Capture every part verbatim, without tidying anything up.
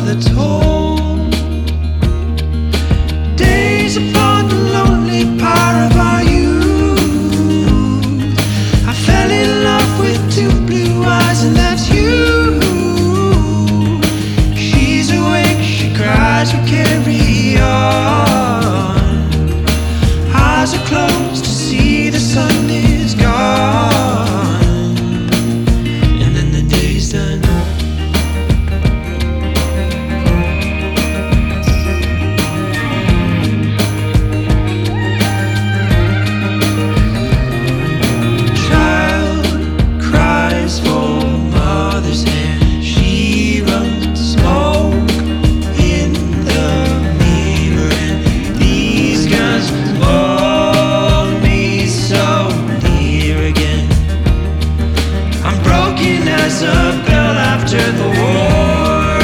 the toll. Days upon the lonely power of our youth. I fell in love with two blue eyes, and that's you. She's awake, she cries, we carry on. Eyes are closed to see the sun is gone, and then the day's done. As a bell after the war.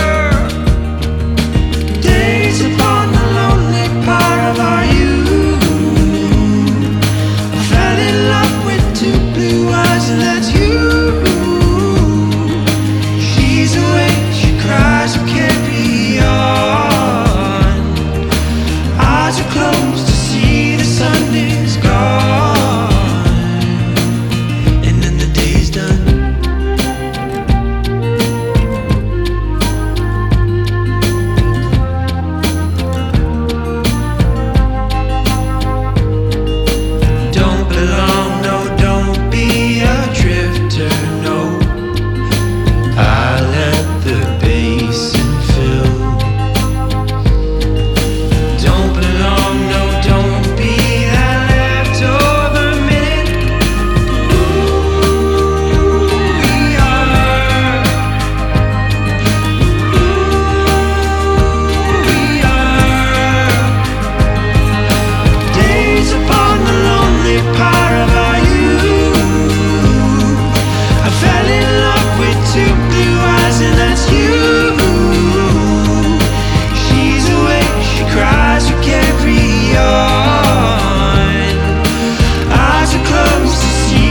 Days upon the lonely power of our youth. I fell in love with two blue eyes, and that's you. She's awake, she cries, we carry on. Eyes are closed to see the sun is gone, and then the day's done.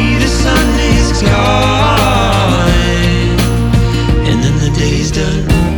Done.